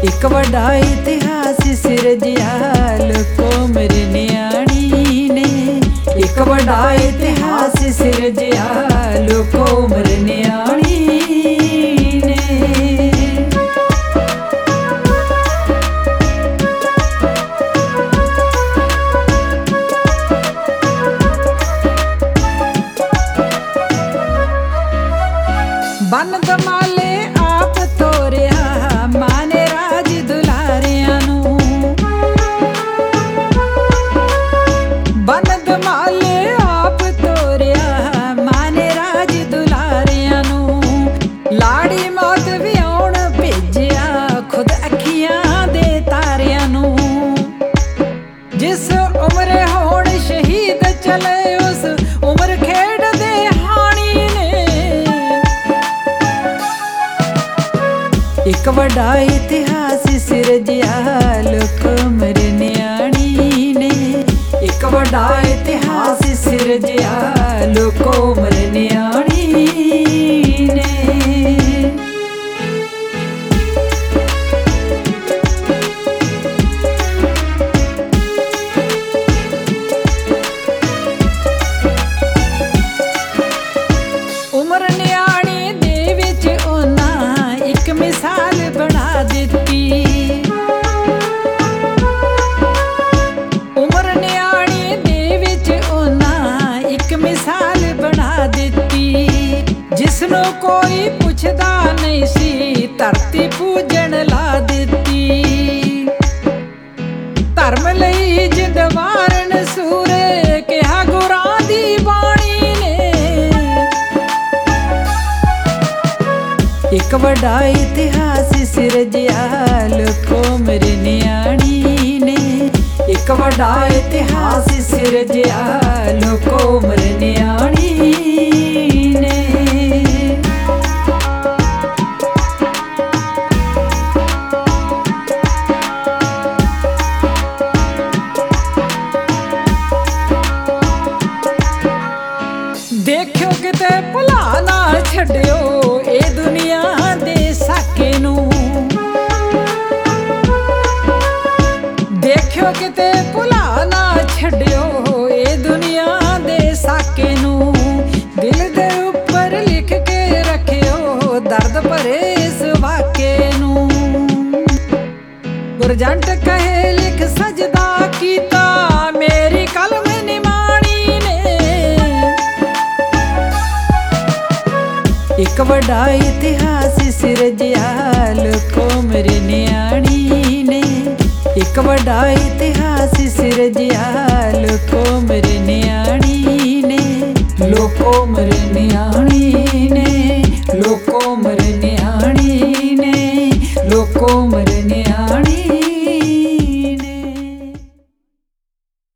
एक वड्डा इतिहास सिरजिया लोको मेरे न्याणी ने। एक वड्डा इतिहास सिरजिया लोको मेरे न्याणी ने। बन दमाले आप तोरिया माने राज दुलारियां नू। बन दमाले आप तोरिया माने राज दुलारियां नू। लाड़ी मौत विआउण भेजिया खुद अखियां दे तारियां नू। जिस उम्र होण शहीद चले उस उम्र खेड दे हाणी ने। एक वड्डा इतिहास सिरजिया लोको मेरे न्याणी ने। एक वड्डा इतिहास सिरजिया लोको मेरे न्याणी ने। उम्र न्याणी दे विच ओना एक मिसाल बना दिती। उम्र न्याणी दे विच ओना एक मिसाल बना दिती। जिसनों कोई पुछदा नहीं सी धरती पूजन ला दिती। धर्म लई जिंद वारन सूरे कहा गुरां दी बाणी ने। एक वड्डा इतिहास सिरजिया लोको मेरे न्याणी ने। एक वड्डा इतिहास सिरजिया लोको मेरे न्याणी ने। देखियो किते भुला ना छड्डियो ए दुनिया दे साके नू। देखियो किते भुला ना छड्डियो ए दुनिया दे साके नू। दिल दे उपर लिख के रखियो दर्द भरे इस वाके नू। गुरजंट कहे लिख सजदा कीता मेरी कलम निमाणी ने। एक वड्डा इतिहास सिरजिया लोको मेरे न्याणी ने। एक वड्डा इतिहास सिरजिया लोको मेरे न्याणी ने। लोको मेरे न्याणी ने। लोको मेरे न्याणी ने। लोको मेरे न्याणी